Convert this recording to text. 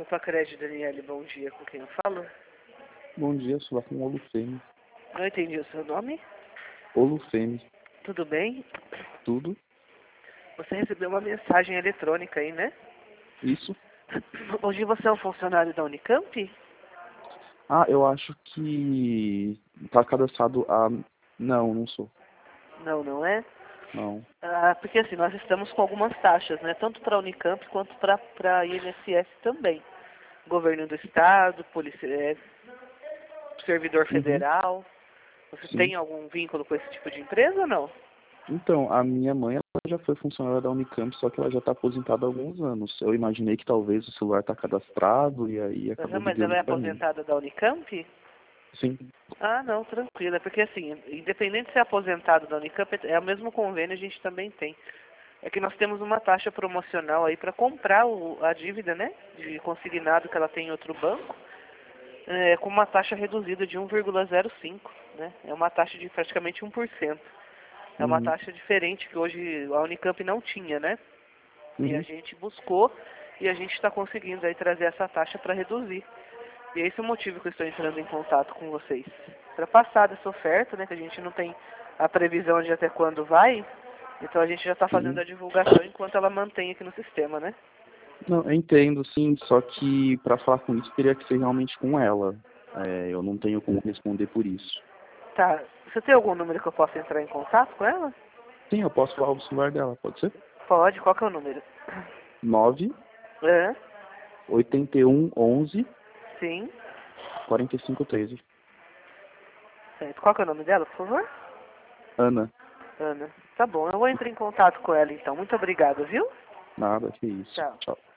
Copacred, Daniele, bom dia. Com quem eu falo? Bom dia, sou lá com o Olufene. Não entendi o seu nome. Olufene. Tudo bem? Tudo? Você recebeu uma mensagem eletrônica aí, né? Isso? Hoje você é um funcionário da Unicamp? Ah, eu acho que tá cadastrado a... Não sou. Não, não é? Não. Ah, porque assim, nós estamos com algumas taxas, né? Tanto para a Unicamp quanto para a INSS também. Governo do Estado, servidor Uhum. federal. Você Sim. tem algum vínculo com esse tipo de empresa ou não? Então, a minha mãe, ela já foi funcionária da Unicamp, só que ela já tá aposentada há alguns anos. Eu imaginei que talvez o celular tá cadastrado e aí Aham, acabou mas ela ligando é pra mim. aposentada da Unicamp? Sim. Ah, não, tranquilo. É porque assim, independente de ser aposentado da Unicamp, é o mesmo convênio, a gente também tem. É que nós temos uma taxa promocional aí para comprar a dívida, né? De consignado que ela tem em outro banco, com uma taxa reduzida de 1,05, né? É uma taxa de praticamente 1%. É uma Uhum. taxa diferente que hoje a Unicamp não tinha, né? E a Uhum. gente buscou e a gente está conseguindo aí trazer essa taxa para reduzir. E é esse o motivo que eu estou entrando em contato com vocês. Para passar dessa oferta, né, que a gente não tem a previsão de até quando vai, então a gente já está fazendo Sim. a divulgação enquanto ela mantém aqui no sistema, né? Não, eu entendo, sim, só que pra falar com isso teria que ser realmente com ela. Eu não tenho como responder por isso. Tá. Você tem algum número que eu possa entrar em contato com ela? Sim, eu posso falar o celular dela, pode ser? Pode. Qual que é o número? 9 É, 81 11 sim. 45 13. Certo. Qual que é o nome dela, por favor? Ana, Ana. Tá bom, eu vou entrar em contato com ela então. Muito obrigada, viu? nada, que isso. Tchau. Tchau.